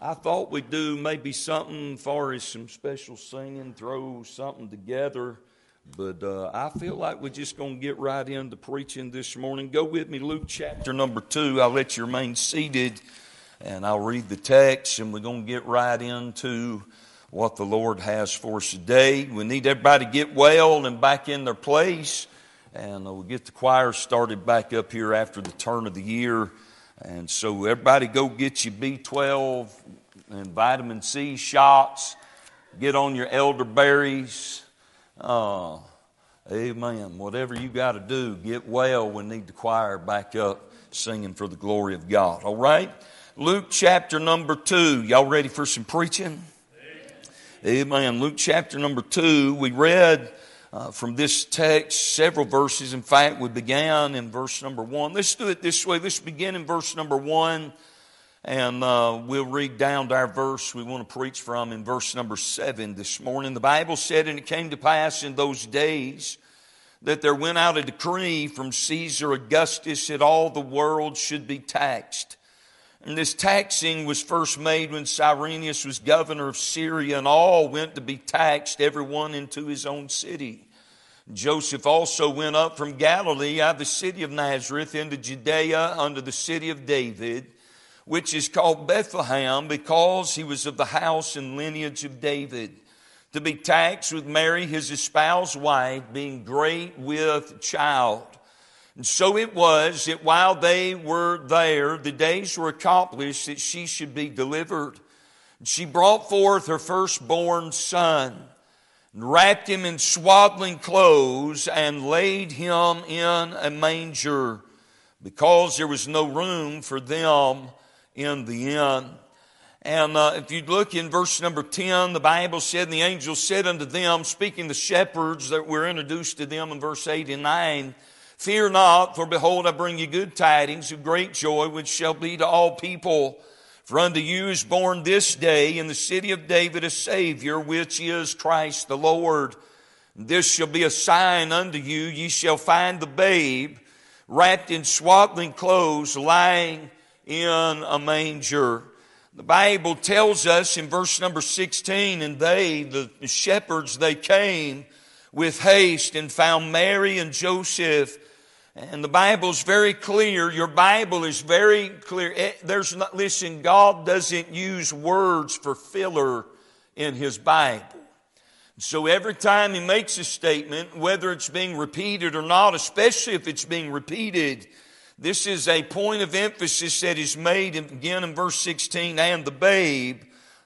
I thought we'd do maybe something as far as some special singing, throw something together. But I feel like we're just going to get right into preaching this morning. Go with me, Luke chapter number 2. I'll let you remain seated, and I'll read the text, and we're going to get right into what the Lord has for us today. We need everybody to get well and back in their place, and we'll get the choir started back up here after the turn of the year. And so everybody go get your B12 and vitamin C shots. Get on your elderberries. Amen. Whatever you got to do, get well. We need the choir back up singing for the glory of God. All right? Luke chapter number 2. Y'all ready for some preaching? Amen. Luke chapter number 2. We read from this text several verses. In fact, we began in verse number 1. Let's do it this way. Let's begin in verse number 1. And we'll read down to our verse we want to preach from in verse number 7 this morning. The Bible said, "And it came to pass in those days that there went out a decree from Caesar Augustus that all the world should be taxed. And this taxing was first made when Cyrenius was governor of Syria, and all went to be taxed, everyone into his own city. Joseph also went up from Galilee out of the city of Nazareth into Judea unto the city of David, which is called Bethlehem, because he was of the house and lineage of David, to be taxed with Mary his espoused wife, being great with child. And so it was that while they were there, the days were accomplished that she should be delivered. And she brought forth her firstborn son, and wrapped him in swaddling clothes, and laid him in a manger, because there was no room for them in the inn." And if you look in verse number 10, the Bible said, "And the angel said unto them," speaking the shepherds that were introduced to them in verse 8 and 9, "Fear not, for behold, I bring you good tidings of great joy, which shall be to all people. For unto you is born this day in the city of David a Savior, which is Christ the Lord. This shall be a sign unto you. Ye shall find the babe wrapped in swaddling clothes, lying in a manger." The Bible tells us in verse number 16, "And they," the shepherds, "they came with haste and found Mary and Joseph." And the Bible's very clear. Your Bible is very clear. Listen, God doesn't use words for filler in His Bible. So every time He makes a statement, whether it's being repeated or not, especially if it's being repeated, this is a point of emphasis that is made again in verse 16, "And the babe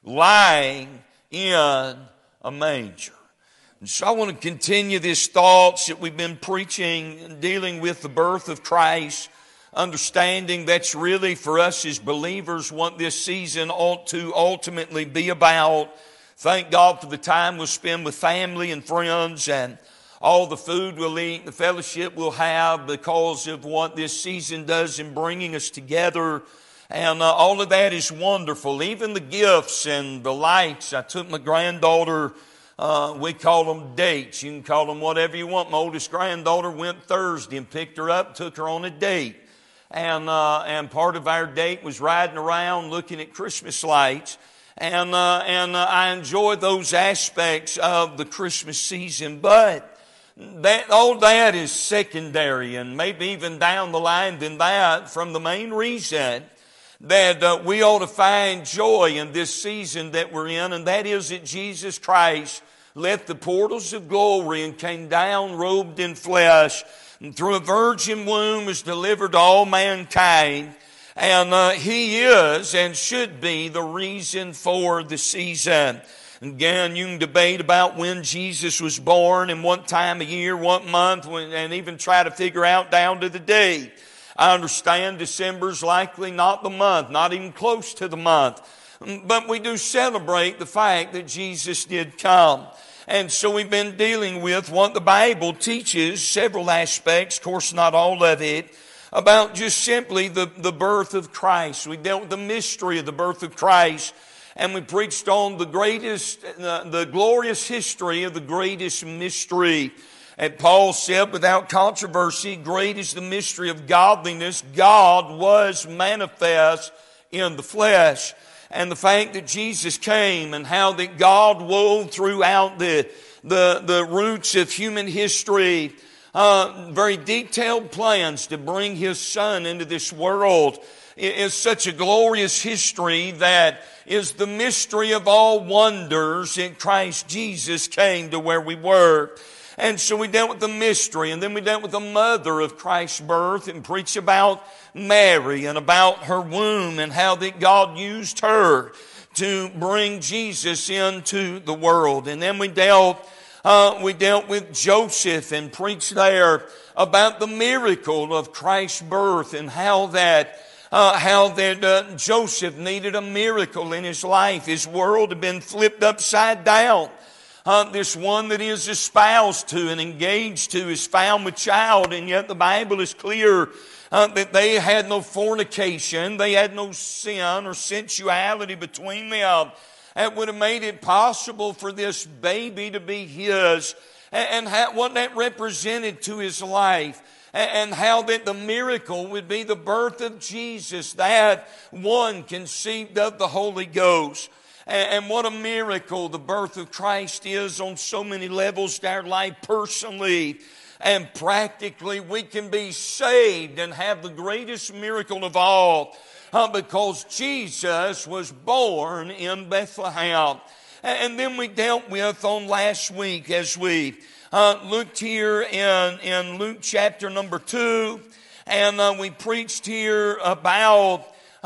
lying in a manger." And so I want to continue these thoughts that we've been preaching, dealing with the birth of Christ, understanding that's really for us as believers what this season ought to ultimately be about. Thank God for the time we'll spend with family and friends, and all the food we'll eat, the fellowship we'll have because of what this season does in bringing us together. And all of that is wonderful. Even the gifts and the lights. I took my granddaughter, we call them dates. You can call them whatever you want. My oldest granddaughter went Thursday and picked her up, took her on a date. And part of our date was riding around looking at Christmas lights. And I enjoy those aspects of the Christmas season. But all that is secondary, and maybe even down the line than that, from the main reason that we ought to find joy in this season that we're in, and that is that Jesus Christ left the portals of glory and came down robed in flesh, and through a virgin womb was delivered to all mankind. And He is and should be the reason for the season. Again, you can debate about when Jesus was born and what time of year, what month, and even try to figure out down to the day. I understand December's likely not the month, not even close to the month. But we do celebrate the fact that Jesus did come. And so we've been dealing with what the Bible teaches, several aspects, of course not all of it, about just simply the birth of Christ. We dealt with the mystery of the birth of Christ. And we preached on the glorious history of the greatest mystery. And Paul said, without controversy, great is the mystery of godliness. God was manifest in the flesh. and the fact that Jesus came and how that God wove throughout the roots of human history very detailed plans to bring His Son into this world is such a glorious history that is the mystery of all wonders that Christ Jesus came to where we were. And so we dealt with the mystery, and then we dealt with the mother of Christ's birth and preached about Mary and about her womb and how that God used her to bring Jesus into the world. And then we dealt with Joseph and preached there about the miracle of Christ's birth and how that Joseph needed a miracle in his life. His world had been flipped upside down. This one that he is espoused to and engaged to is found with child, and yet the Bible is clear that they had no fornication, they had no sin or sensuality between them. That would have made it possible for this baby to be his, and what that represented to his life, and how that the miracle would be the birth of Jesus, that one conceived of the Holy Ghost. And what a miracle the birth of Christ is on so many levels to our life personally and practically. We can be saved and have the greatest miracle of all because Jesus was born in Bethlehem. And then we dealt with on last week as we looked here in Luke chapter number 2, and we preached here about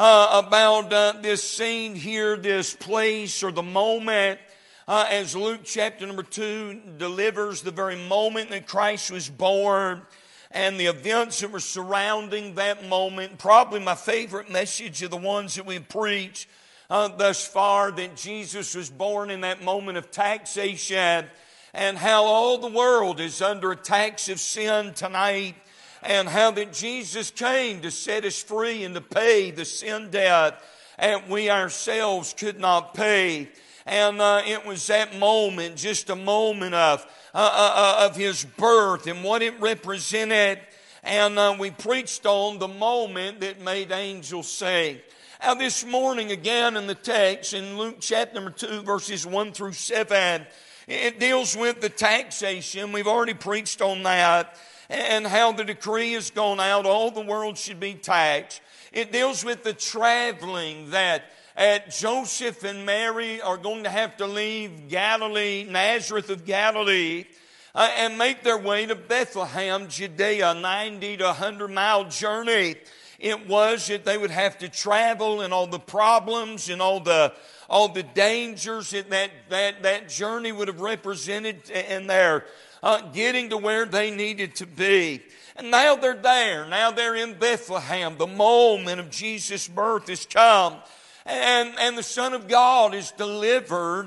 this scene here, this place or the moment as Luke chapter number 2 delivers the very moment that Christ was born and the events that were surrounding that moment. Probably my favorite message of the ones that we've preached thus far, that Jesus was born in that moment of taxation and how all the world is under a tax of sin tonight, and how that Jesus came to set us free and to pay the sin debt and we ourselves could not pay. And it was that moment, just a moment of His birth and what it represented. And we preached on the moment that made angels sing. Now this morning again in the text in Luke chapter number 2 verses 1 through 7, it deals with the taxation. We've already preached on that, and how the decree has gone out, all the world should be taxed. It deals with the traveling that Joseph and Mary are going to have to leave Galilee, Nazareth of Galilee, and make their way to Bethlehem, Judea, 90 to 100 mile journey. It was that they would have to travel, and all the problems and all the dangers that journey would have represented in their getting to where they needed to be. And now they're there. Now they're in Bethlehem. The moment of Jesus' birth has come. And the Son of God is delivered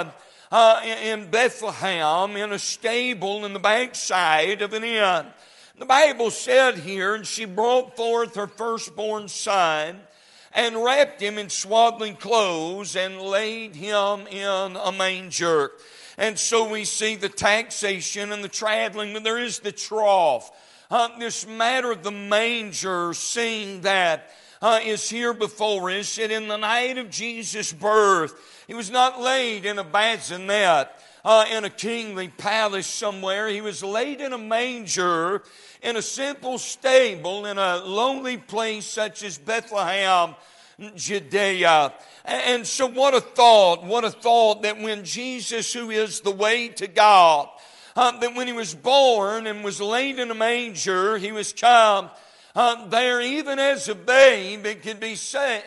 in Bethlehem in a stable in the backside of an inn. The Bible said here, and she brought forth her firstborn son and wrapped him in swaddling clothes and laid him in a manger. And so we see the taxation and the traveling, but there is the trough. This matter of the manger scene that is here before us. And in the night of Jesus' birth, He was not laid in a bassinet in a kingly palace somewhere. He was laid in a manger in a simple stable in a lonely place such as Bethlehem, Judea. And so what a thought that when Jesus, who is the way to God, that when He was born and was laid in a manger, He was come there even as a babe. It could be said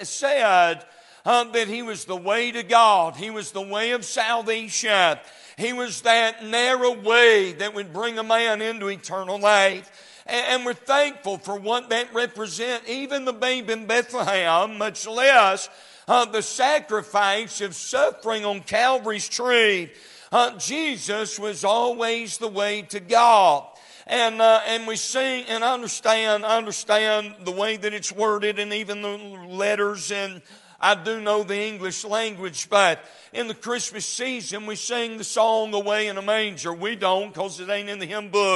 that He was the way to God. He was the way of salvation. He was that narrow way that would bring a man into eternal life. And we're thankful for what that represents. Even the babe in Bethlehem, much less the sacrifice of suffering on Calvary's tree. Jesus was always the way to God. And we sing and understand the way that it's worded and even the letters, and I do know the English language, but in the Christmas season we sing the song Away in a Manger. We don't, because it ain't in the hymn book.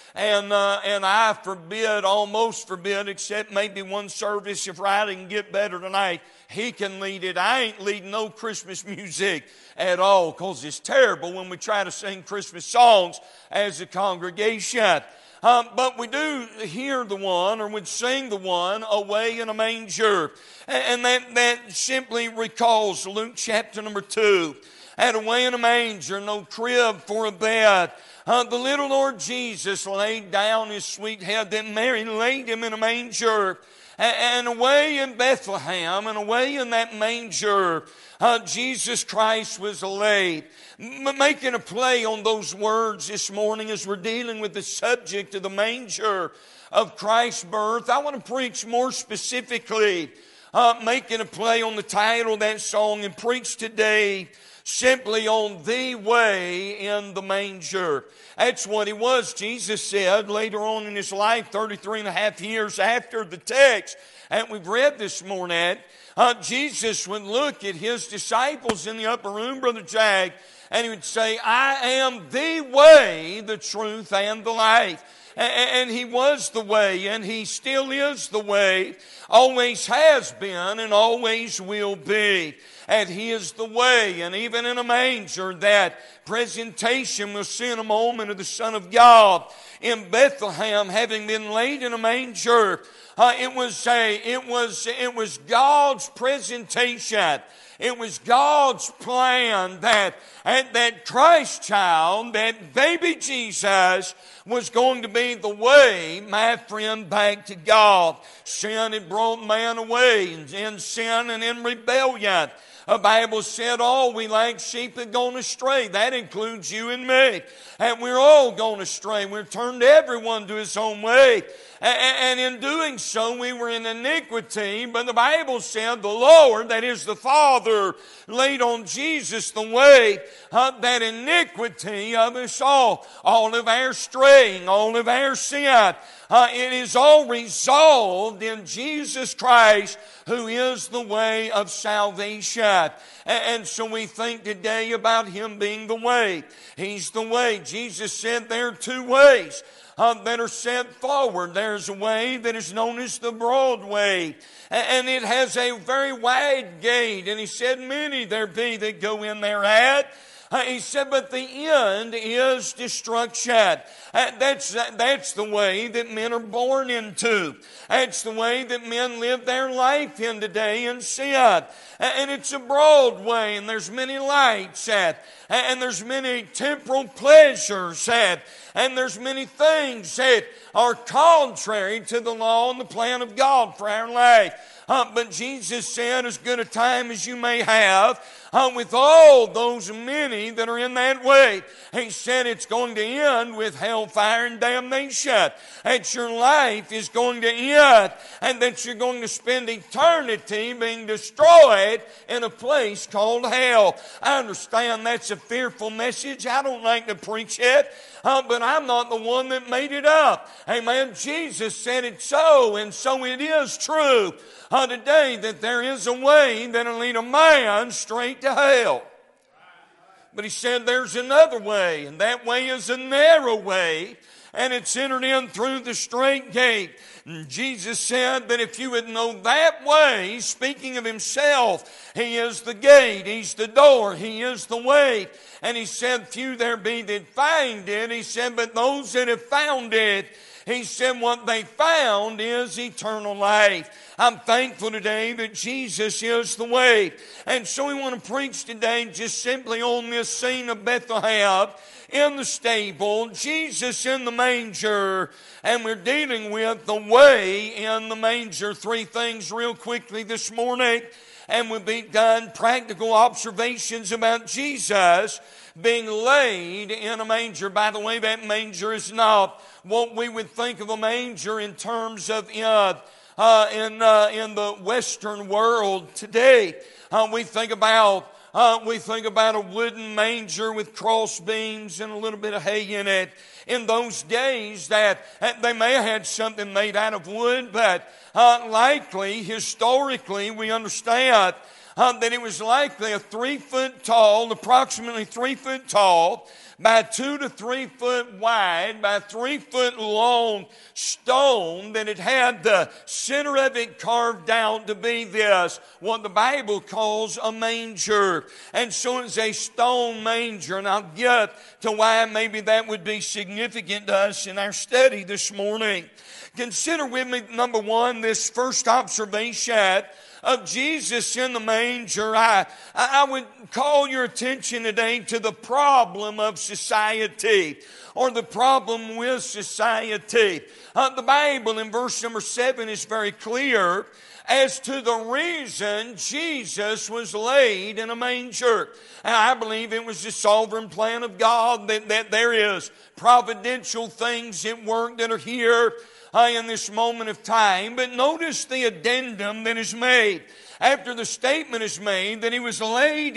And I forbid, almost forbid, except maybe one service, if Riley can get better tonight, he can lead it. I ain't leading no Christmas music at all, because it's terrible when we try to sing Christmas songs as a congregation. But we do hear the one, or would sing the one, Away in a Manger. And that simply recalls Luke chapter number 2. And away in a manger, no crib for a bed. The little Lord Jesus laid down his sweet head. Then Mary laid him in a manger. And away in Bethlehem, and away in that manger, Jesus Christ was laid. Making a play on those words this morning as we're dealing with the subject of the manger of Christ's birth, I want to preach more specifically, making a play on the title of that song, and preach today simply on the way in the manger. That's what he was. Jesus said later on in his life, 33 and a half years after the text, and we've read this morning, Jesus would look at his disciples in the upper room, Brother Jack, and he would say, I am the way, the truth, and the life. And he was the way, and he still is the way, always has been, and always will be. And he is the way, and even in a manger, that presentation we'll see in a moment of the Son of God in Bethlehem, having been laid in a manger. It was God's presentation. It was God's plan that Christ child, that baby Jesus, was going to be the way, my friend, back to God. Sin had brought man away, in sin and in rebellion. The Bible said all we like sheep had gone astray. That includes you and me. And we're all gone astray. We're turned everyone to his own way. And in doing so, we were in iniquity. But the Bible said the Lord, that is the Father, laid on Jesus the way that iniquity of us all of our straying, all of our sin. It is all resolved in Jesus Christ, who is the way of salvation. And so we think today about him being the way. He's the way. Jesus said there are two ways that are set forward. There's a way that is known as the broad way, and it has a very wide gate. And he said, many there be that go in thereat. He said, but the end is destruction. That's the way that men are born into. That's the way that men live their life in today in sin. And it's a broad way, and there's many lights and there's many temporal pleasures and there's many things that are contrary to the law and the plan of God for our life. But Jesus said, as good a time as you may have with all those many that are in that way. He said it's going to end with hellfire and damnation. That your life is going to end, and that you're going to spend eternity being destroyed in a place called hell. I understand that's a fearful message. I don't like to preach it. But I'm not the one that made it up. Amen. Jesus said it so, and so it is true today that there is a way that'll lead a man straight to hell. But he said there's another way, and that way is a narrow way, and it's entered in through the straight gate. And Jesus said that if you would know that way, speaking of himself, he is the gate, he's the door, he is the way. And he said, few there be that find it. He said, but those that have found it, he said, what they found is eternal life. I'm thankful today that Jesus is the way. And so we want to preach today just simply on this scene of Bethlehem, in the stable, Jesus in the manger, and we're dealing with the way in the manger. Three things real quickly this morning, and we'll be done. Practical observations about Jesus being laid in a manger. By the way, that manger is not what we would think of a manger in terms of in the Western world today. We think about a wooden manger with cross beams and a little bit of hay in it. In those days, that they may have had something made out of wood, but likely, historically, we understand that it was likely a 3 foot tall, approximately 3 foot tall, by 2 to 3 foot wide, by 3 foot long stone, that it had the center of it carved out to be this, what the Bible calls a manger. And so it's a stone manger, and I'll get to why maybe that would be significant to us in our study this morning. Consider with me, number one, this first observation of Jesus in the manger. I would call your attention today to the problem of society, or the problem with society. The Bible in verse number 7 is very clear as to the reason Jesus was laid in a manger. And I believe it was the sovereign plan of God that there is providential things at work that are here in this moment of time. But notice the addendum that is made after the statement is made that he was laid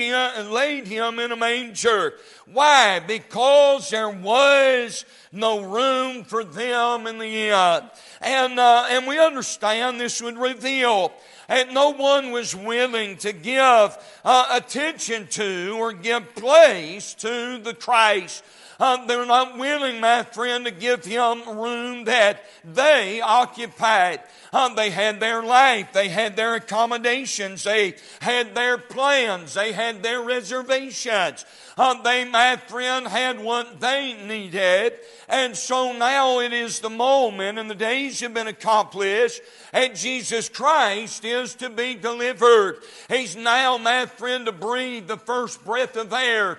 him in a manger. Why? Because there was no room for them in the inn. And we understand this would reveal that no one was willing to give attention to or give place to the Christ. They're not willing, my friend, to give him room that they occupied. They had their life. They had their accommodations. They had their plans. They had their reservations. They, my friend, had what they needed. And so now it is the moment, and the days have been accomplished, and Jesus Christ is to be delivered. He's now, my friend, to breathe the first breath of air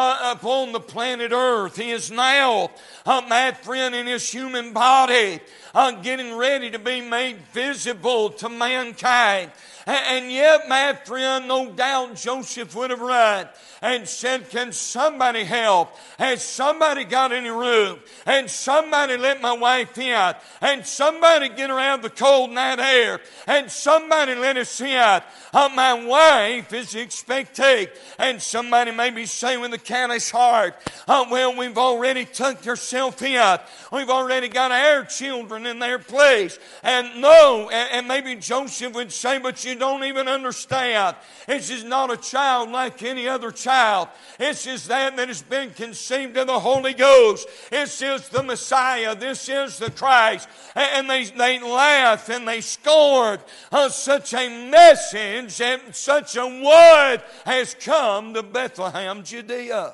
upon the planet Earth. He is now, my friend, in his human body, getting ready to be made visible to mankind. And yet, my friend, no doubt Joseph would have run and said, can somebody help? Has somebody got any room? And somebody let my wife in? And somebody get her out of the cold night air? And somebody let us in? My wife is expecting. And somebody maybe say with a callous heart, well, we've already tucked ourselves in. We've already got our children in their place. And no, and maybe Joseph would say, but you don't even understand. This is not a child like any other child. This is that has been conceived of the Holy Ghost. This is the Messiah. This is the Christ. And they laugh and they scorn such a message, and such a word has come to Bethlehem, Judea.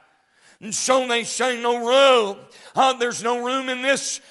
And so they say no room. There's no room in this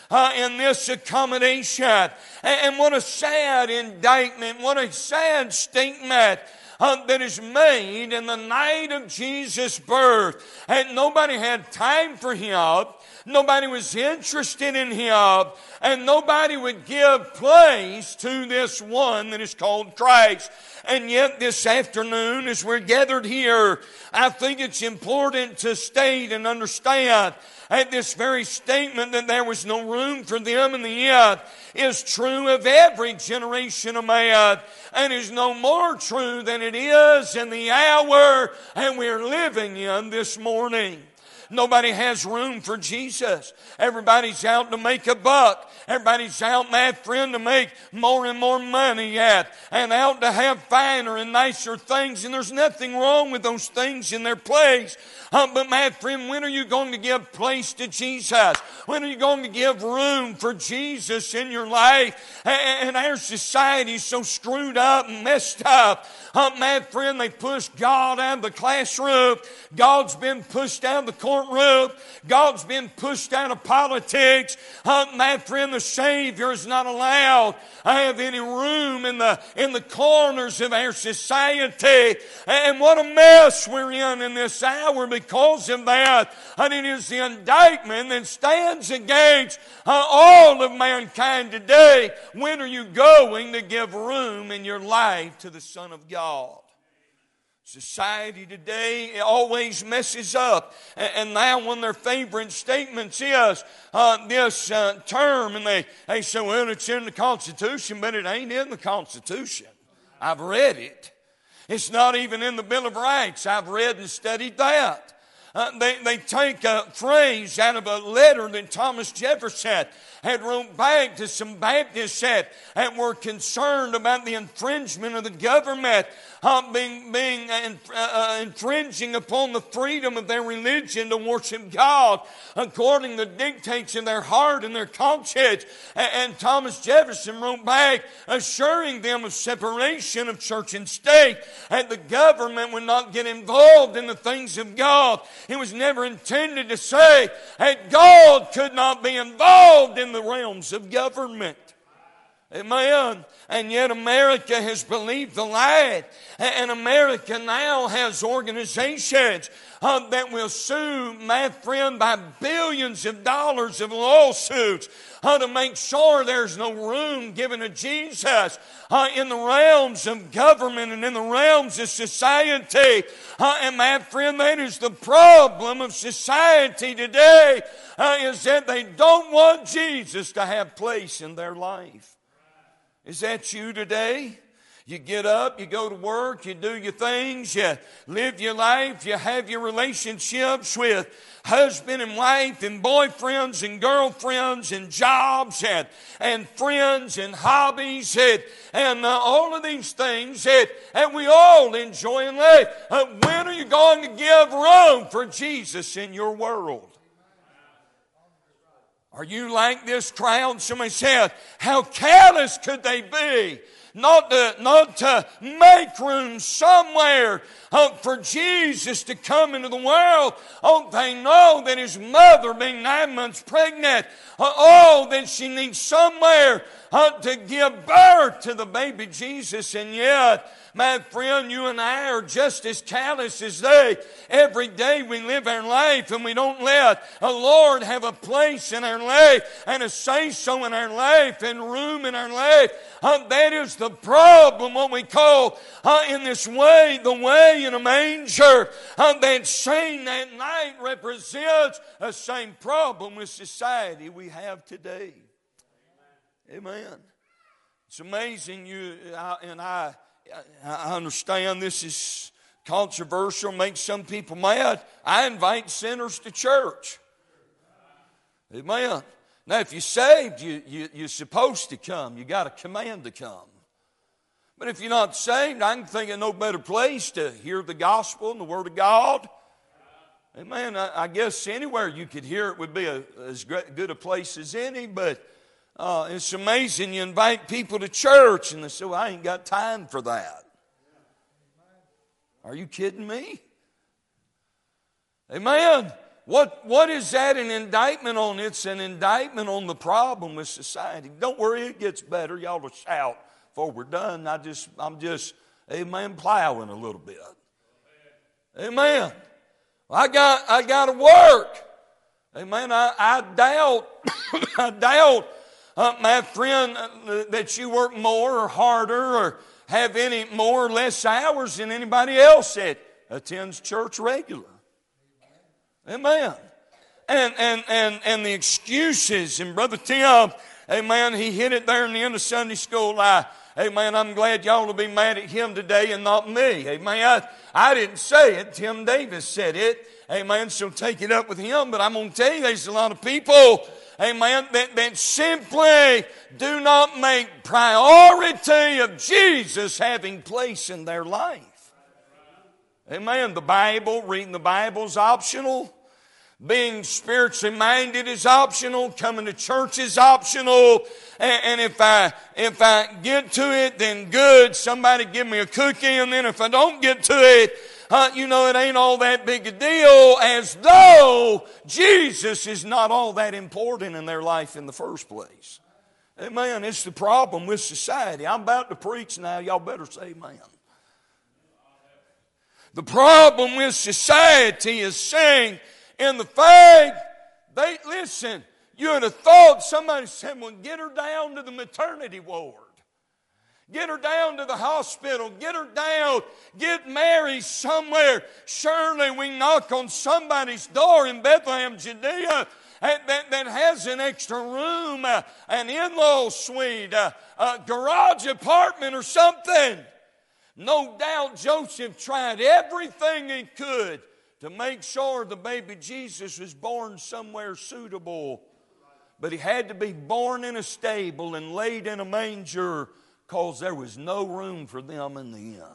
accommodation. And what a sad indictment, what a sad statement that is made in the night of Jesus' birth. And nobody had time for him. Nobody was interested in him. And nobody would give place to this one that is called Christ. And yet this afternoon, as we're gathered here, I think it's important to state and understand that this very statement that there was no room for them in the inn is true of every generation of man, and is no more true than it is in the hour and we're living in this morning. Nobody has room for Jesus. Everybody's out to make a buck. Everybody's out, my friend, to make more and more money at, and out to have finer and nicer things. And there's nothing wrong with those things in their place. But my friend, when are you going to give place to Jesus? When are you going to give room for Jesus in your life? And our society is so screwed up and messed up. My friend, they push God out of the classroom. God's been pushed out of the courtroom. God's been pushed out of politics. My friend, the Savior is not allowed to have any room in the corners of our society. And what a mess we're in this hour because of that. And it is the indictment that stands against all of mankind today. When are you going to give room in your life to the Son of God? Society today always messes up. And now one of their favorite statements is this term, and they say, well, it's in the Constitution, but it ain't in the Constitution. I've read it. It's not even in the Bill of Rights. I've read and studied that. They take a phrase out of a letter that Thomas Jefferson had wrote back to some Baptists that were concerned about the infringement of the government infringing upon the freedom of their religion to worship God according to the dictates of their heart and their conscience. And Thomas Jefferson wrote back assuring them of separation of church and state, and the government would not get involved in the things of God. It was never intended to say that God could not be involved in the realms of government. Amen. And yet America has believed the lie. And America now has organizations that will sue, my friend, by billions of dollars of lawsuits to make sure there's no room given to Jesus in the realms of government and in the realms of society. And my friend, that is the problem of society today, is that they don't want Jesus to have place in their life. Is that you today? You get up, you go to work, you do your things, you live your life, you have your relationships with husband and wife and boyfriends and girlfriends and jobs and friends and hobbies and all of these things that we all enjoy in life. When are you going to give room for Jesus in your world? Are you like this crowd? Somebody said, how callous could they be not to make room somewhere for Jesus to come into the world? Oh, they know that his mother, being 9 months pregnant, that she needs somewhere to give birth to the baby Jesus. And yet, my friend, you and I are just as callous as they. Every day we live our life and we don't let the Lord have a place in our life and a say-so in our life and room in our life. That is the problem, what we call in this way, the way in a manger. That scene that night represents the same problem with society we have today. Amen. It's amazing I understand this is controversial, makes some people mad. I invite sinners to church. Amen. Now, if you're saved, you're supposed to come. You got a command to come. But if you're not saved, I can think of no better place to hear the gospel and the Word of God. Amen. I guess anywhere you could hear it would be as good a place as any, but it's amazing. You invite people to church and they say, well, I ain't got time for that. Are you kidding me? Amen. What is that an indictment on? It's an indictment on the problem with society. Don't worry, it gets better. Y'all will shout before we're done. I'm just, amen, plowing a little bit. Amen. I got to work. Amen. I doubt, my friend, that you work more or harder or have any more or less hours than anybody else that attends church regular. Amen. And the excuses, and Brother Tim, amen, he hit it there in the end of Sunday school. Amen, I'm glad y'all will be mad at him today and not me. Amen. I didn't say it. Tim Davis said it. Amen. So take it up with him. But I'm going to tell you, there's a lot of people, amen, that simply do not make priority of Jesus having place in their life. Amen. The Bible, reading the Bible is optional. Being spiritually minded is optional. Coming to church is optional. And if I get to it, then good. Somebody give me a cookie. And then if I don't get to it, it ain't all that big a deal, as though Jesus is not all that important in their life in the first place. Amen. It's the problem with society. I'm about to preach now. Y'all better say amen. The problem with society is saying, in the fact, listen, you would have thought somebody said, well, get her down to the maternity ward. Get her down to the hospital. Get her down. Get Mary somewhere. Surely we knock on somebody's door in Bethlehem, Judea, that has an extra room, an in-law suite, a garage apartment or something. No doubt Joseph tried everything he could to make sure the baby Jesus was born somewhere suitable But he had to be born in a stable and laid in a manger because there was no room for them in the inn.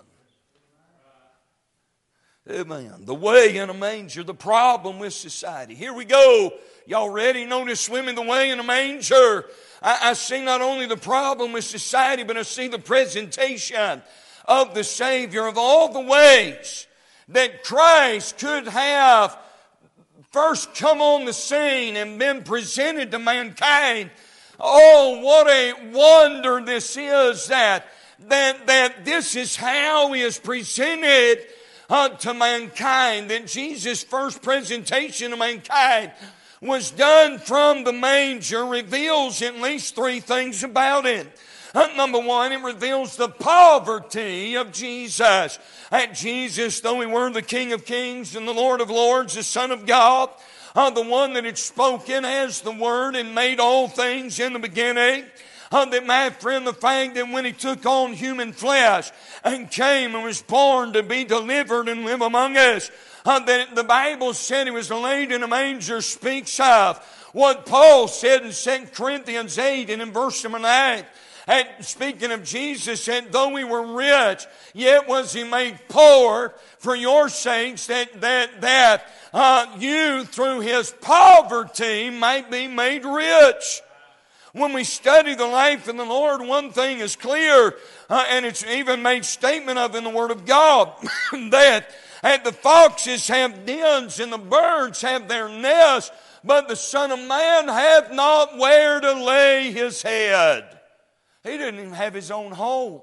Amen. The way in a manger, the problem with society. Here we go. Y'all ready? Notice with me the way in a manger. I see not only the problem with society, but I see the presentation of the Savior of all the ways that Christ could have first come on the scene and been presented to mankind. Oh, what a wonder this is that this is how He is presented to mankind, that Jesus' first presentation to mankind was done from the manger, reveals at least three things about it. Number one, it reveals the poverty of Jesus. That Jesus, though He were the King of Kings and the Lord of Lords, the Son of God, the one that had spoken as the Word and made all things in the beginning, that my friend, the fact that when He took on human flesh and came and was born to be delivered and live among us, that the Bible said He was laid in a manger speaks of what Paul said in 2 Corinthians 8 and in verse number 9. And speaking of Jesus, that though He were rich, yet was He made poor for your sakes, that you through His poverty might be made rich. When we study the life of the Lord, one thing is clear, and it's even made statement of in the Word of God, that the foxes have dens and the birds have their nests, but the Son of Man hath not where to lay His head. He didn't even have His own home.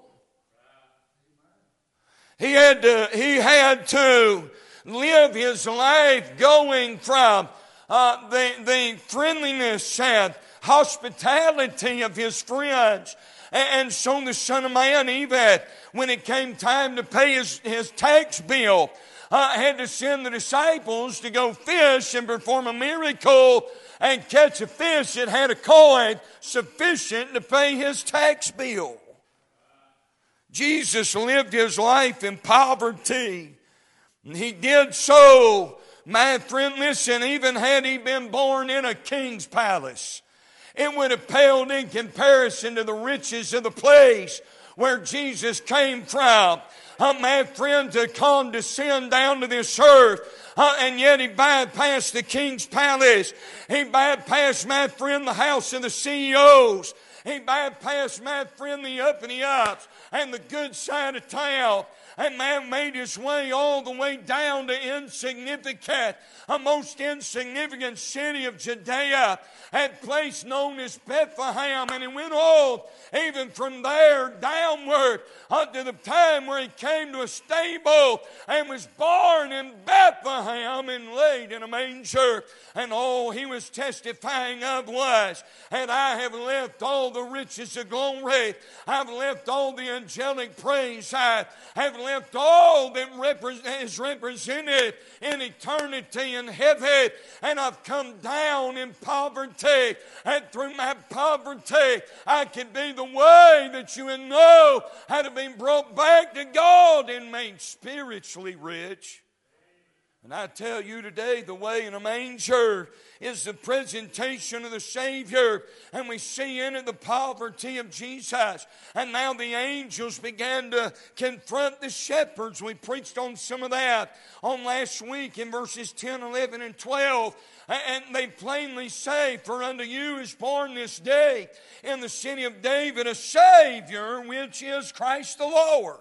He had to live His life going from the friendliness and hospitality of His friends. And so the Son of Man, even when it came time to pay his tax bill, had to send the disciples to go fish and perform a miracle and catch a fish that had a coin sufficient to pay his tax bill. Jesus lived His life in poverty. And He did so, my friend, listen, even had He been born in a king's palace, it would have paled in comparison to the riches of the place where Jesus came from. My friend, to condescend down to this earth, and yet He bypassed the king's palace. He bypassed, my friend, the house of the CEOs. He bypassed, my friend, the up and the ups and the good side of town. And man made His way all the way down to insignificant, a most insignificant city of Judea, a place known as Bethlehem. And He went on even from there downward unto the time where He came to a stable and was born in Bethlehem and laid in a manger. And all He was testifying of was, and I have left all the riches of glory, I've left all the angelic praise, I have left all that is represented in eternity in heaven, and I've come down in poverty, and through my poverty I can be the way that you would know how to be brought back to God and made spiritually rich. And I tell you today, the way in a manger is the presentation of the Savior. And we see in it the poverty of Jesus. And now the angels began to confront the shepherds. We preached on some of that on last week in verses 10, 11, and 12. And they plainly say, for unto you is born this day in the city of David a Savior, which is Christ the Lord.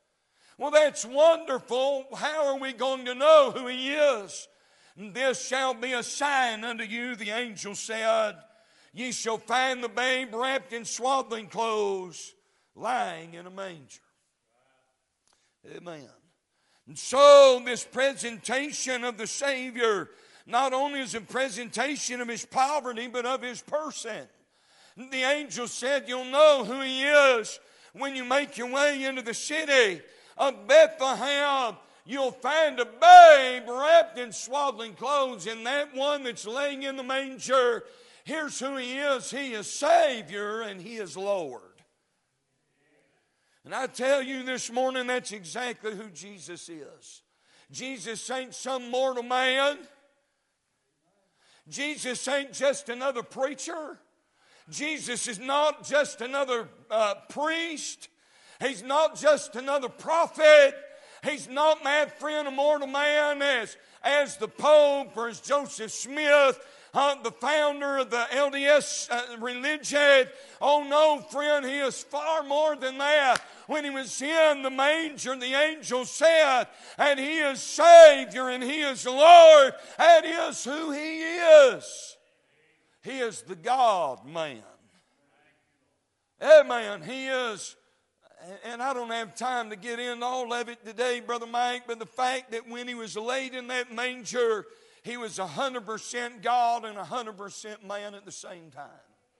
Well, that's wonderful. How are we going to know who He is? This shall be a sign unto you, the angel said. Ye shall find the babe wrapped in swaddling clothes, lying in a manger. Amen. And so this presentation of the Savior not only is a presentation of His poverty, but of His person. The angel said, you'll know who He is when you make your way into the city of Bethlehem. You'll find a babe wrapped in swaddling clothes, and that one that's laying in the manger, here's who He is. He is Savior and He is Lord. And I tell you this morning, that's exactly who Jesus is. Jesus ain't some mortal man. Jesus ain't just another preacher. Jesus is not just another priest. He's not just another prophet. He's not, my friend, a mortal man as the Pope or as Joseph Smith, the founder of the LDS religion. Oh no, friend, he is far more than that. When he was in the manger, the angel said, and he is Savior and he is Lord. That is who he is. He is the God-man. Amen. He is, and I don't have time to get into all of it today, Brother Mike, but the fact that when he was laid in that manger, he was 100% God and 100% man at the same time.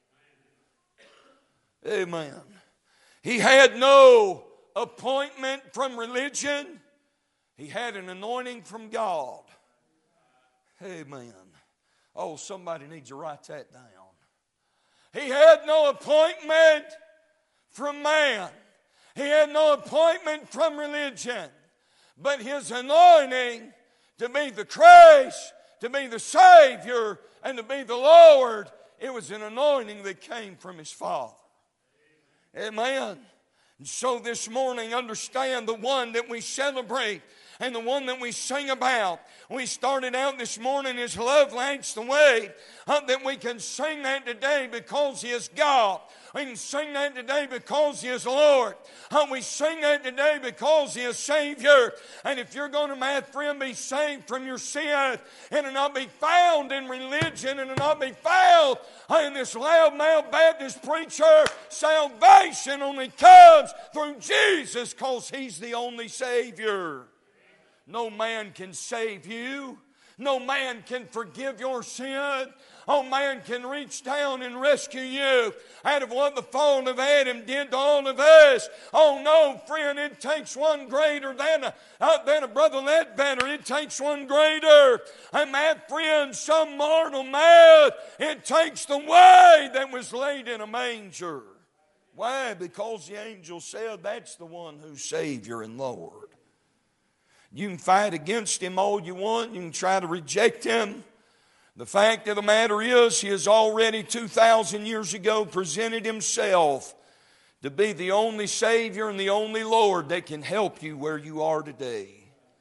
Amen. He had no appointment from religion. He had an anointing from God. Amen. Oh, somebody needs to write that down. He had no appointment from man. He had no appointment from religion. But his anointing to be the Christ, to be the Savior, and to be the Lord, it was an anointing that came from his Father. Amen. And so this morning, understand the one that we celebrate and the one that we sing about. We started out this morning as Love Lights the Way, that we can sing that today because He is God. We can sing that today because He is Lord. We sing that today because He is Savior. And if you're going to, my friend, be saved from your sin, it'll not be found in religion, it'll not be found in this loudmouth Baptist preacher. Salvation only comes through Jesus because He's the only Savior. No man can save you. No man can forgive your sin. No man can reach down and rescue you out of what the fall of Adam did to all of us. Oh no, friend, it takes one greater than a brother Ledbetter. It takes one greater. And my friend, some mortal man, it takes the way that was laid in a manger. Why? Because the angel said that's the one who's Savior and Lord. You can fight against Him all you want. You can try to reject Him. The fact of the matter is, He has already 2,000 years ago presented Himself to be the only Savior and the only Lord that can help you where you are today.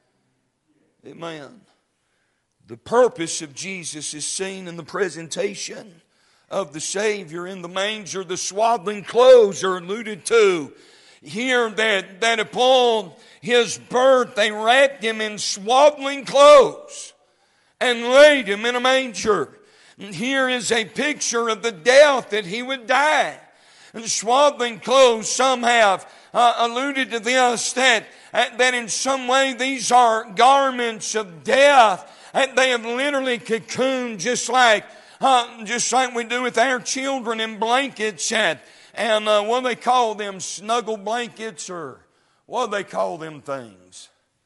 Amen. The purpose of Jesus is seen in the presentation of the Savior in the manger. The swaddling clothes are alluded to here, that upon His birth they wrapped Him in swaddling clothes and laid Him in a manger. And here is a picture of the death that He would die. And swaddling clothes, some have alluded to this, that in some way these are garments of death, and they have literally cocooned just like we do with our children in blankets and what do they call them? Snuggle blankets, or what do they call them things?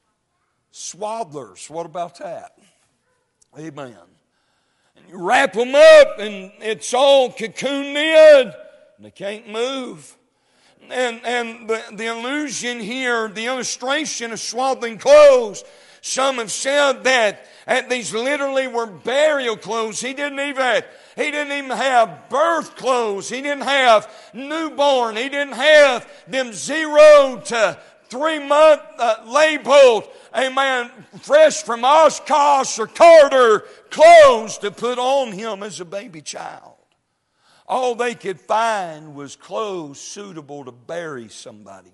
Swaddlers. What about that? Amen. And you wrap them up and it's all cocooned in. They can't move. And the illusion here, the illustration of swaddling clothes, some have said that these literally were burial clothes. He didn't even have birth clothes. He didn't have newborn. He didn't have them 0 to 3 month labeled, amen, fresh from Oshkosh or Carter clothes to put on him as a baby child. All they could find was clothes suitable to bury somebody in.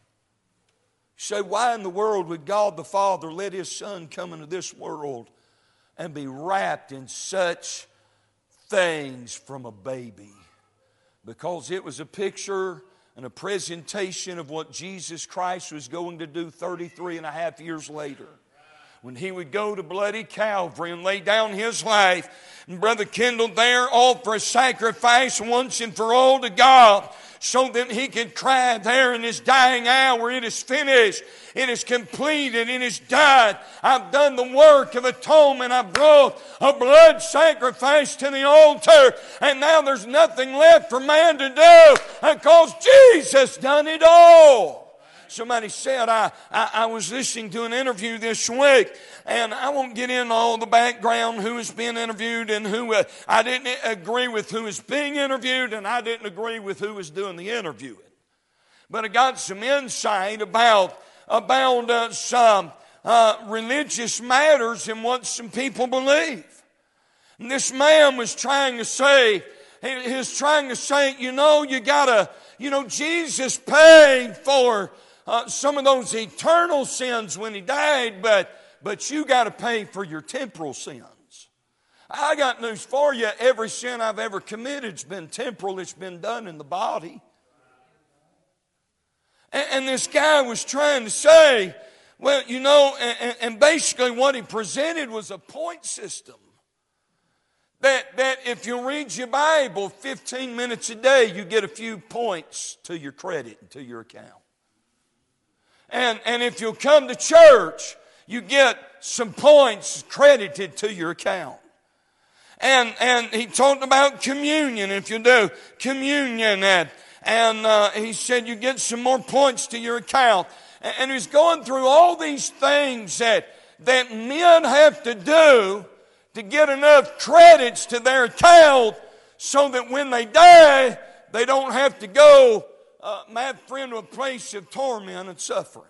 You say, why in the world would God the Father let His Son come into this world and be wrapped in such things from a baby? Because it was a picture and a presentation of what Jesus Christ was going to do 33 and a half years later, when He would go to bloody Calvary and lay down His life. And Brother Kendall there offer a sacrifice once and for all to God, so that He could cry there in His dying hour, it is finished, it is completed, it is done. I've done the work of atonement. I brought a blood sacrifice to the altar, and now there's nothing left for man to do because Jesus done it all. Somebody said, I was listening to an interview this week, and I won't get into all the background, who is being interviewed and who, I didn't agree with who is being interviewed, and I didn't agree with who was doing the interviewing. But I got some insight about some religious matters and what some people believe. And this man was trying to say, Jesus paid for some of those eternal sins when He died, but you got to pay for your temporal sins. I got news for you. Every sin I've ever committed has been temporal. It's been done in the body. And this guy was trying to say, well, and basically what he presented was a point system. That if you read your Bible 15 minutes a day, you get a few points to your credit and to your account. And if you'll come to church, you get some points credited to your account. And he talked about communion. If you do communion, and he said you get some more points to your account. And he's going through all these things that men have to do to get enough credits to their account so that when they die, they don't have to go, my friend, to a place of torment and suffering.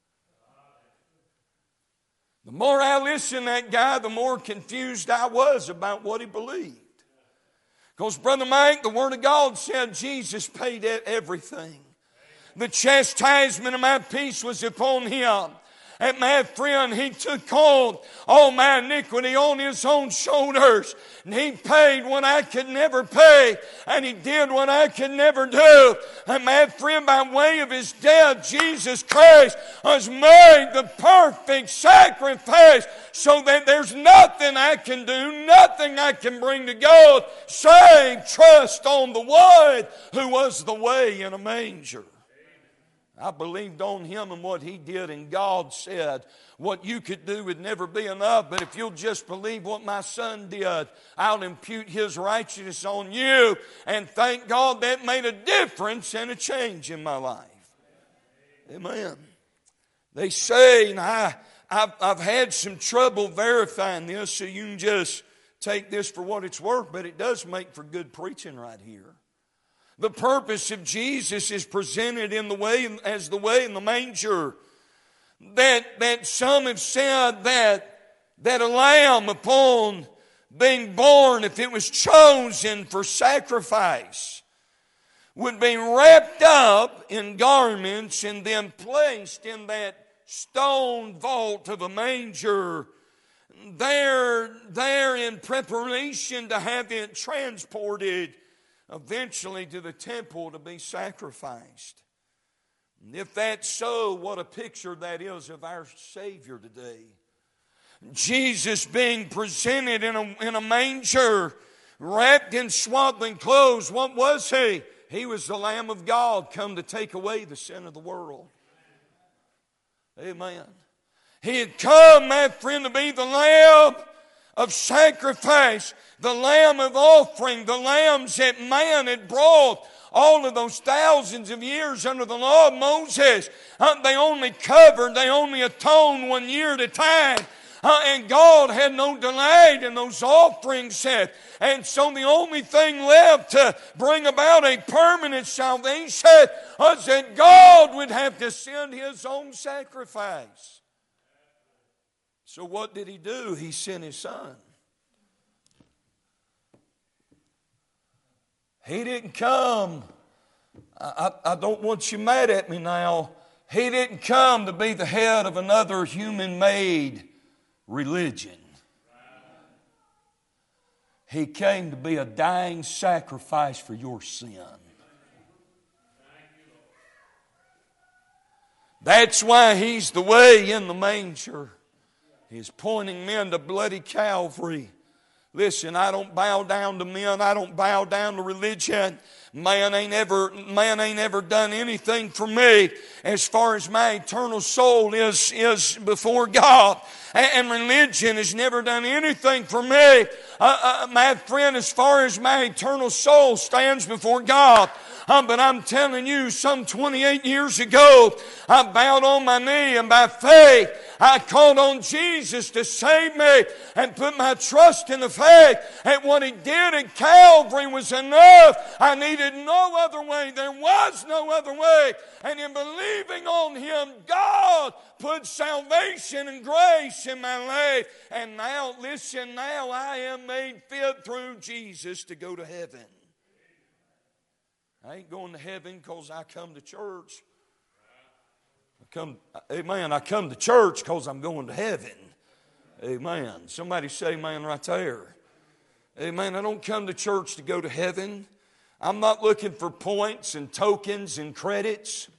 The more I listened to that guy, the more confused I was about what he believed. Because, Brother Mike, the Word of God said Jesus paid everything. The chastisement of my peace was upon Him. And my friend, He took on all my iniquity on His own shoulders. And He paid what I could never pay. And He did what I could never do. And my friend, by way of His death, Jesus Christ has made the perfect sacrifice so that there's nothing I can do, nothing I can bring to God, save trust on the one who was the way in a manger. I believed on Him and what He did, and God said, what you could do would never be enough, but if you'll just believe what my Son did, I'll impute His righteousness on you, and thank God that made a difference and a change in my life. Amen. They say, and I've had some trouble verifying this, so you can just take this for what it's worth, but it does make for good preaching right here. The purpose of Jesus is presented in the way as the way in the manger. That some have said that a lamb upon being born, if it was chosen for sacrifice, would be wrapped up in garments and then placed in that stone vault of a manger there in preparation to have it transported eventually to the temple to be sacrificed. And if that's so, what a picture that is of our Savior today. Jesus being presented in a manger, wrapped in swaddling clothes. What was He? He was the Lamb of God come to take away the sin of the world. Amen. He had come, my friend, to be the Lamb of sacrifice, the lamb of offering, the lambs that man had brought all of those thousands of years under the law of Moses. They only atoned 1 year at a time. And God had no delight in those offerings. And so the only thing left to bring about a permanent salvation was that God would have to send His own sacrifice. So what did He do? He sent His Son. He didn't come. I don't want you mad at me now. He didn't come to be the head of another human-made religion. He came to be a dying sacrifice for your sin. That's why He's the way in the manger. He's pointing men to bloody Calvary. Listen, I don't bow down to men. I don't bow down to religion. Man ain't ever done anything for me as far as my eternal soul is before God. And religion has never done anything for me my friend, as far as my eternal soul stands before God. But I'm telling you, some 28 years ago, I bowed on my knee and by faith, I called on Jesus to save me and put my trust in the fact that what He did at Calvary was enough. I needed no other way. There was no other way. And in believing on Him, God put salvation and grace in my life. And now, listen, now I am made fit through Jesus to go to heaven. I ain't going to heaven because I come to church. I come to church because I'm going to heaven. Amen. Somebody say amen right there. Amen. I don't come to church to go to heaven. I'm not looking for points and tokens and credits.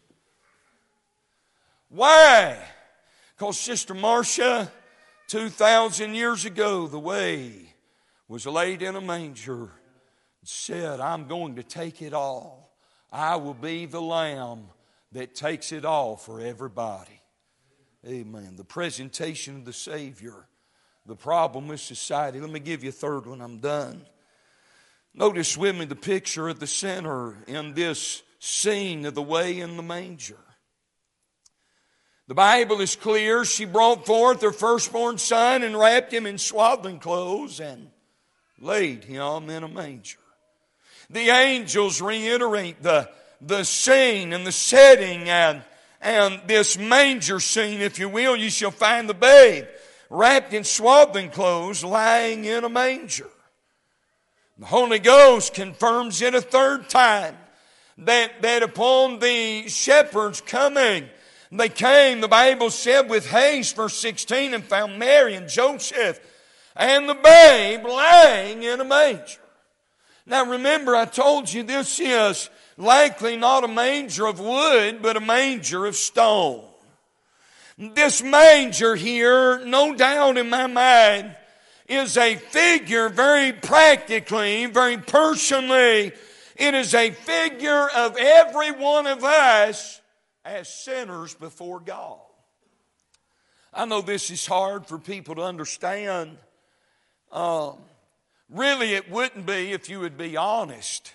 Why? Because Sister Marcia, 2,000 years ago, the way was laid in a manger. Said, I'm going to take it all. I will be the lamb that takes it all for everybody. Amen. The presentation of the Savior. The problem with society. Let me give you a third one. I'm done. Notice with me the picture of the sinner in this scene of the way in the manger. The Bible is clear. She brought forth her firstborn son and wrapped him in swaddling clothes and laid him in a manger. The angels reiterate the scene and the setting and this manger scene, if you will. You shall find the babe wrapped in swaddling clothes, lying in a manger. The Holy Ghost confirms it a third time that upon the shepherds coming, they came, the Bible said, with haste, verse 16, and found Mary and Joseph and the babe lying in a manger. Now remember, I told you this is likely not a manger of wood, but a manger of stone. This manger here, no doubt in my mind, is a figure very practically, very personally. It is a figure of every one of us as sinners before God. I know this is hard for people to understand. Really, it wouldn't be if you would be honest.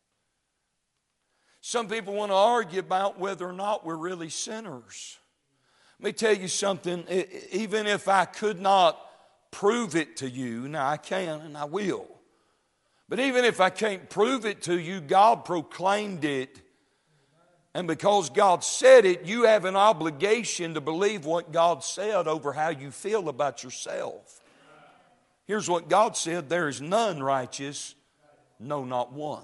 Some people want to argue about whether or not we're really sinners. Let me tell you something. Even if I could not prove it to you, now I can and I will. But even if I can't prove it to you, God proclaimed it. And because God said it, you have an obligation to believe what God said over how you feel about yourself. Here's what God said, there is none righteous, no, not one.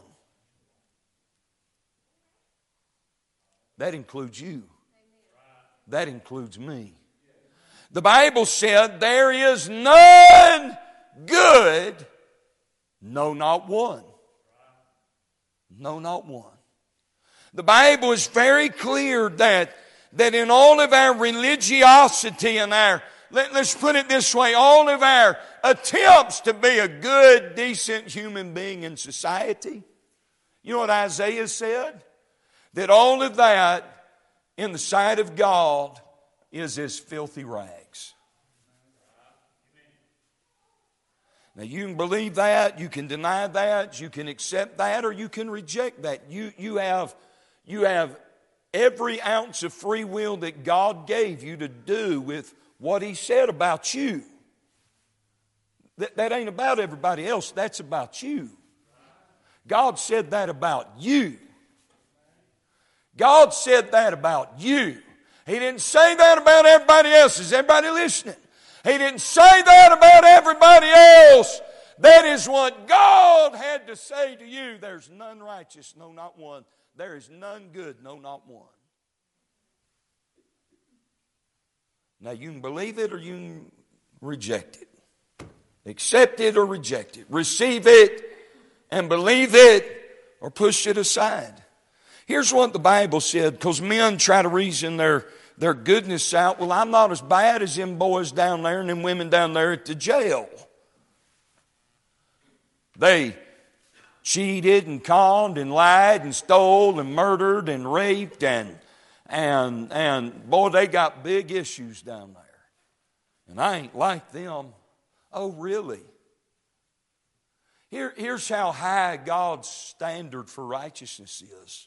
That includes you. That includes me. The Bible said there is none good, no, not one. No, not one. The Bible is very clear that in all of our religiosity and let's put it this way, all of our attempts to be a good, decent human being in society, you know what Isaiah said? That all of that in the sight of God is as filthy rags. Now you can believe that, you can deny that, you can accept that, or you can reject that. You have every ounce of free will that God gave you to do with what He said about you. That ain't about everybody else, that's about you. God said that about you. God said that about you. He didn't say that about everybody else. Is everybody listening? He didn't say that about everybody else. That is what God had to say to you. There's none righteous, no, not one. There is none good, no, not one. Now you can believe it or you can reject it. Accept it or reject it. Receive it and believe it or push it aside. Here's what the Bible said, because men try to reason their goodness out. Well, I'm not as bad as them boys down there and them women down there at the jail. They cheated and conned and lied and stole and murdered and raped and boy, they got big issues down there. And I ain't like them. Oh, really? Here's how high God's standard for righteousness is.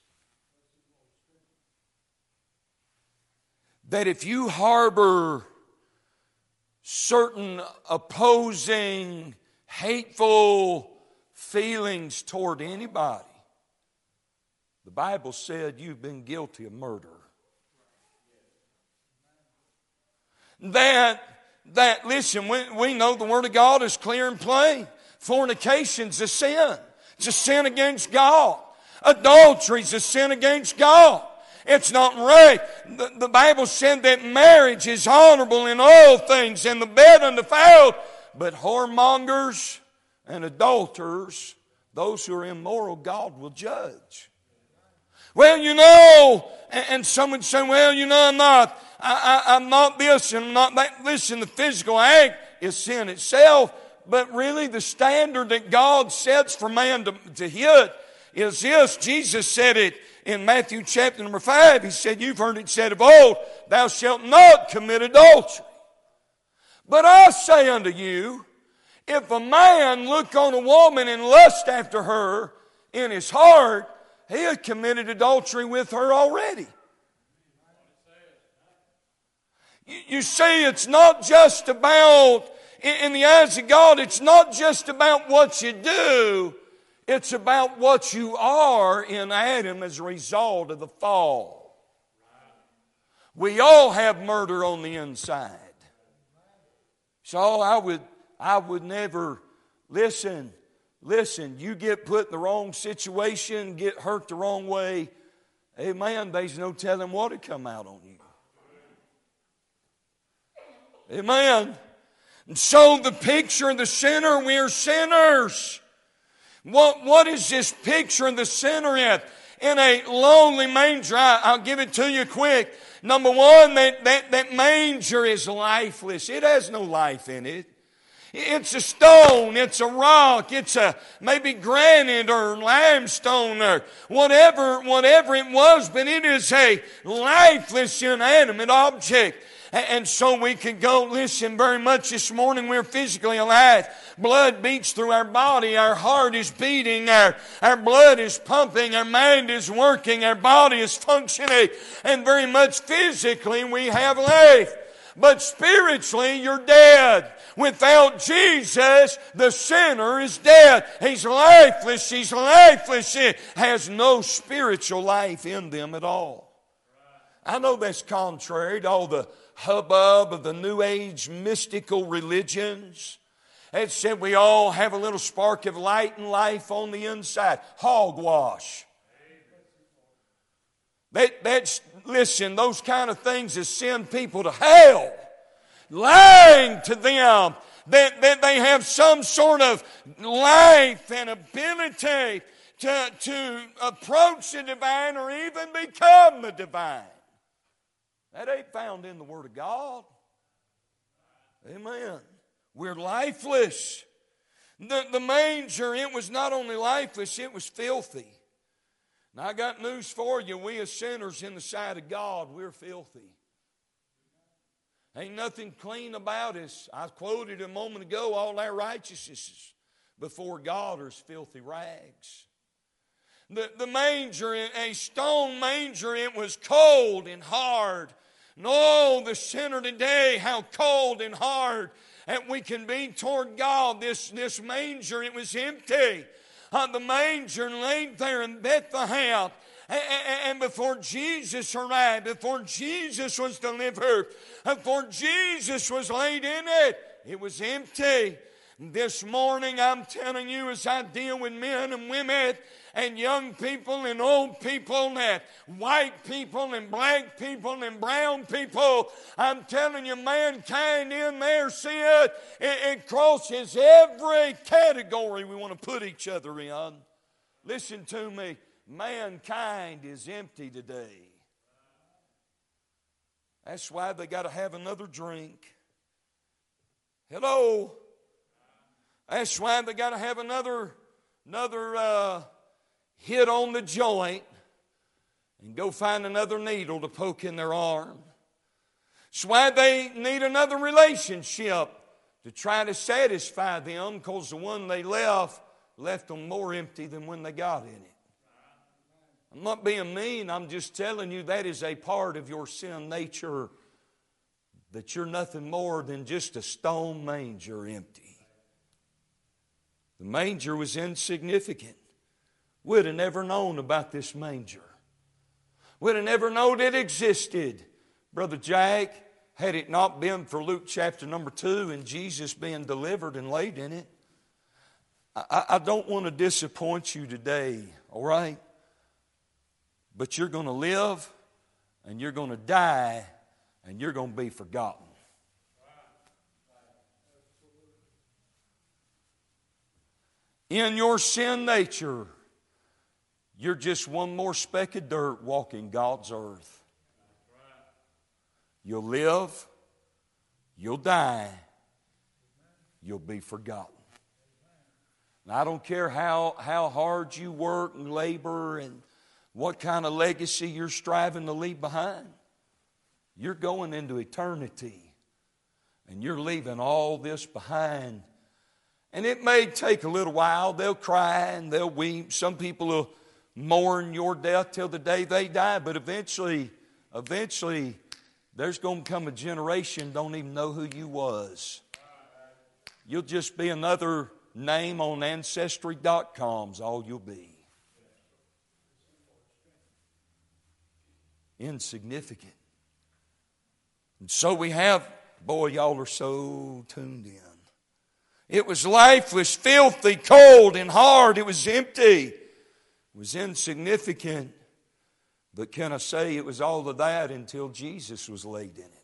That if you harbor certain opposing, hateful feelings toward anybody, the Bible said you've been guilty of murder. Listen, we know the Word of God is clear and plain. Fornication's a sin. It's a sin against God. Adultery's a sin against God. It's not right. The Bible said that marriage is honorable in all things, and the bed undefiled. But whoremongers and adulterers, those who are immoral, God will judge. Well, you know, and some would say, well, you know, I'm not this and I'm not that. Listen, the physical act is sin itself. But really the standard that God sets for man to hit is this. Jesus said it in Matthew chapter number 5. He said, you've heard it said of old, thou shalt not commit adultery. But I say unto you, if a man look on a woman and lust after her in his heart, he had committed adultery with her already. You see, it's not just about, in the eyes of God, it's not just about what you do. It's about what you are in Adam as a result of the fall. We all have murder on the inside. So I would never, listen, you get put in the wrong situation, get hurt the wrong way, amen, there's no telling what'll come out on you. Amen. And so the picture of the sinner, we're sinners. What is this picture of the sinner in? In a lonely manger. I'll give it to you quick. Number one, that manger is lifeless. It has no life in it. It's a stone, it's a rock, it's a maybe granite or limestone or whatever it was, but it is a lifeless, inanimate object. And so we could go, listen, very much this morning we're physically alive. Blood beats through our body. Our heart is beating. Our blood is pumping. Our mind is working. Our body is functioning. And very much physically we have life. But spiritually you're dead. Without Jesus, the sinner is dead. He's lifeless. She's lifeless. She has no spiritual life in them at all. I know that's contrary to all the hubbub of the New Age mystical religions. It said we all have a little spark of light and life on the inside. Hogwash. Listen, those kind of things that send people to hell. Lying to them that they have some sort of life and ability to approach the divine or even become the divine. That ain't found in the Word of God. Amen. We're lifeless. The manger, it was not only lifeless, it was filthy. Now I got news for you. We as sinners in the sight of God, we're filthy. Ain't nothing clean about us. I quoted a moment ago, all our righteousnesses before God are as filthy rags. The manger, a stone manger, it was cold and hard. No, the sinner today, how cold and hard that we can be toward God. This manger, it was empty. The manger laid there in Bethlehem. And before Jesus arrived, before Jesus was delivered, before Jesus was laid in it, it was empty. This morning I'm telling you, as I deal with men and women and young people and old people and white people and black people and brown people, I'm telling you, mankind in there, see it? It crosses every category we want to put each other in. Listen to me. Mankind is empty today. That's why they got to have another drink. Hello? That's why they got to have another hit on the joint and go find another needle to poke in their arm. That's why they need another relationship to try to satisfy them, because the one they left left them more empty than when they got in it. I'm not being mean. I'm just telling you that is a part of your sin nature, that you're nothing more than just a stone manger empty. The manger was insignificant. We'd have never known about this manger. We'd have never known it existed, Brother Jack, had it not been for Luke chapter number 2 and Jesus being delivered and laid in it. I don't want to disappoint you today, all right? But you're going to live and you're going to die and you're going to be forgotten. In your sin nature, you're just one more speck of dirt walking God's earth. You'll live, you'll die, you'll be forgotten. And I don't care how hard you work and labor and what kind of legacy you're striving to leave behind. You're going into eternity and you're leaving all this behind. And it may take a little while. They'll cry and they'll weep. Some people will mourn your death till the day they die. But eventually, there's going to come a generation don't even know who you was. You'll just be another name on Ancestry.com's all you'll be. Insignificant. And so we have, boy, y'all are so tuned in. It was lifeless, filthy, cold, and hard. It was empty. It was insignificant. But can I say it was all of that until Jesus was laid in it?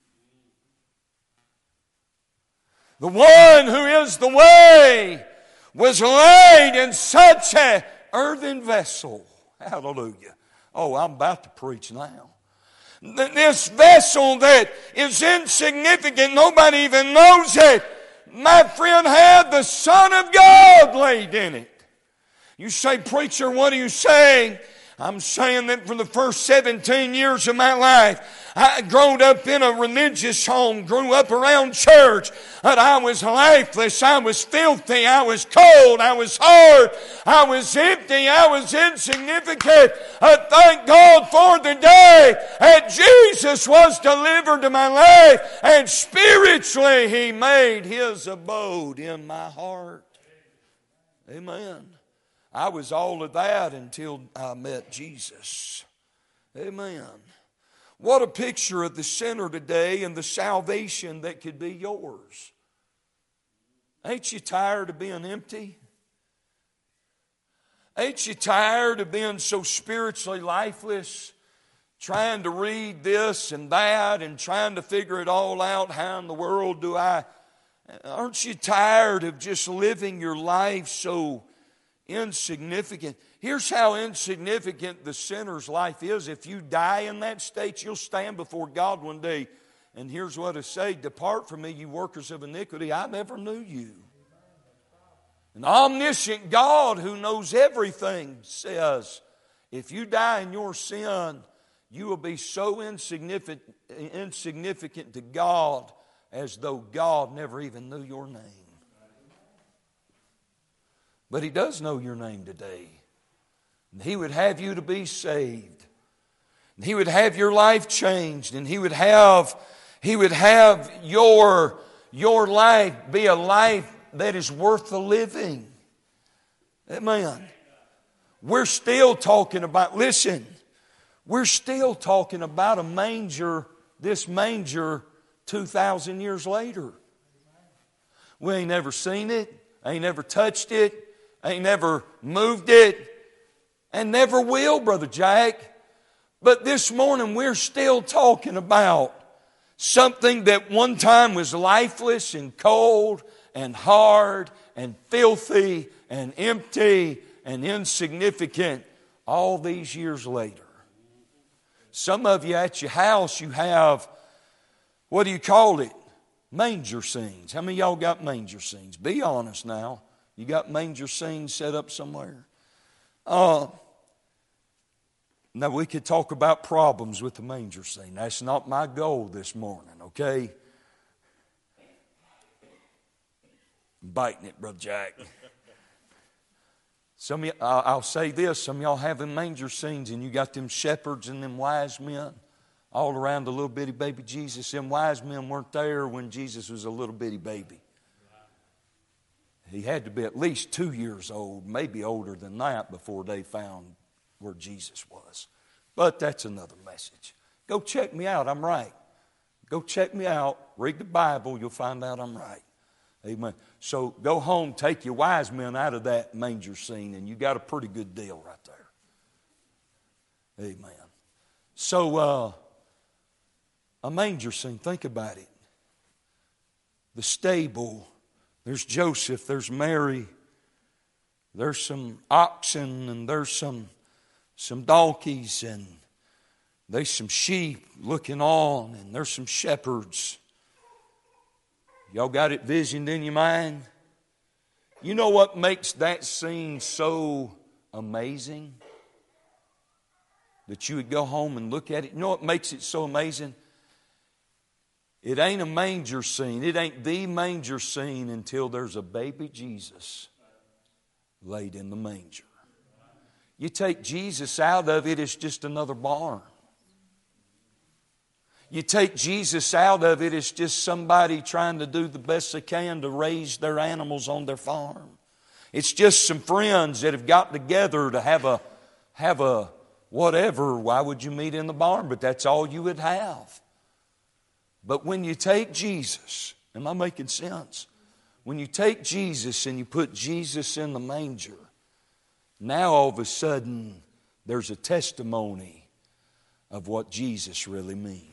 The one who is the way was laid in such an earthen vessel. Hallelujah. Oh, I'm about to preach now. This vessel that is insignificant, nobody even knows it. My friend had the Son of God laid in it. You say, preacher, what are you saying? I'm saying that for the first 17 years of my life, I grew up in a religious home, grew up around church, but I was lifeless, I was filthy, I was cold, I was hard, I was empty, I was insignificant. I thank God for the day that Jesus was delivered to my life, and spiritually He made His abode in my heart. Amen. I was all of that until I met Jesus. Amen. What a picture of the sinner today and the salvation that could be yours. Ain't you tired of being empty? Ain't you tired of being so spiritually lifeless? Trying to read this and that and trying to figure it all out. How in the world do I... Aren't you tired of just living your life so insignificant? Here's how insignificant the sinner's life is. If you die in that state, you'll stand before God one day. And here's what it say: depart from me, you workers of iniquity. I never knew you. An omniscient God who knows everything says, if you die in your sin, you will be so insignificant to God as though God never even knew your name. But He does know your name today. And He would have you to be saved. And He would have your life changed. And He would have your life be a life that is worth the living. Amen. We're still talking about, listen, we're still talking about a manger, this manger 2,000 years later. We ain't never seen it, ain't never touched it, ain't never moved it, and never will, Brother Jack. But this morning we're still talking about something that one time was lifeless and cold and hard and filthy and empty and insignificant all these years later. Some of you at your house, you have, what do you call it? Manger scenes. How many of y'all got manger scenes? Be honest now. You got manger scenes set up somewhere? Now we could talk about problems with the manger scene. That's not my goal this morning, okay? I'm biting it, Brother Jack. I'll say this, some of y'all have them manger scenes and you got them shepherds and them wise men all around the little bitty baby Jesus. Them wise men weren't there when Jesus was a little bitty baby. He had to be at least 2 years old, maybe older than that, before they found where Jesus was. But that's another message. Go check me out, I'm right. Go check me out, read the Bible, you'll find out I'm right. Amen. So go home, take your wise men out of that manger scene, and you got a pretty good deal right there. Amen. So, a manger scene, think about it. The stable, there's Joseph, there's Mary, there's some oxen, and there's some donkeys, and there's some sheep looking on, and there's some shepherds. Y'all got it visioned in your mind? You know what makes that scene so amazing? That you would go home and look at it. You know what makes it so amazing? It ain't a manger scene. It ain't the manger scene until there's a baby Jesus laid in the manger. You take Jesus out of it, it's just another barn. You take Jesus out of it, it's just somebody trying to do the best they can to raise their animals on their farm. It's just some friends that have got together to have a whatever. Why would you meet in the barn? But that's all you would have. But when you take Jesus, am I making sense? When you take Jesus and you put Jesus in the manger, now all of a sudden there's a testimony of what Jesus really means.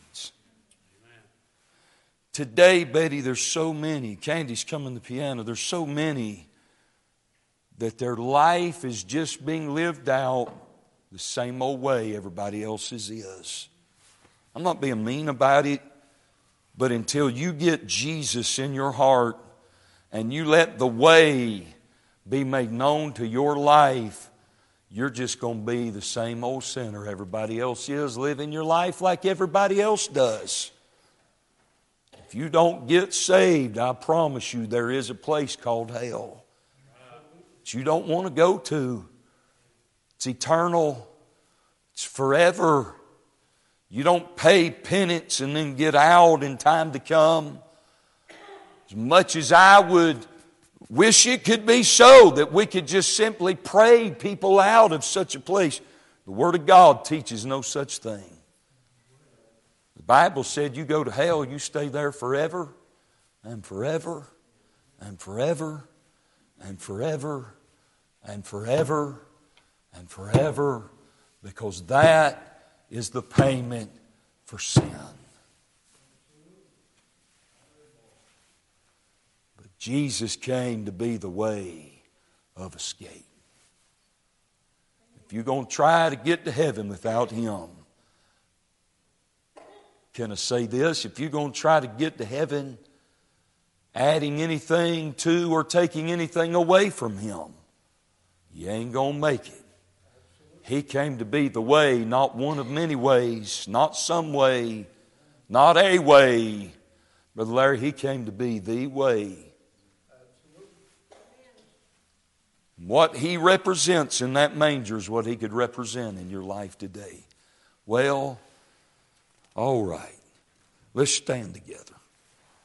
Today, Betty, there's so many. Candy's coming to the piano. There's so many that their life is just being lived out the same old way everybody else's is. I'm not being mean about it, but until you get Jesus in your heart and you let the way be made known to your life, you're just going to be the same old sinner everybody else is, living your life like everybody else does. If you don't get saved, I promise you there is a place called hell that you don't want to go to. It's eternal. It's forever. You don't pay penance and then get out in time to come. As much as I would wish it could be so, that we could just simply pray people out of such a place, the Word of God teaches no such thing. The Bible said you go to hell, you stay there forever and forever and forever and forever and forever and forever, because that is the payment for sin. But Jesus came to be the way of escape. If you're going to try to get to heaven without Him, can I say this? If you're going to try to get to heaven adding anything to or taking anything away from Him, you ain't going to make it. He came to be the way, not one of many ways, not some way, not a way. Brother Larry, He came to be the way. What He represents in that manger is what He could represent in your life today. Well, all right. Let's stand together.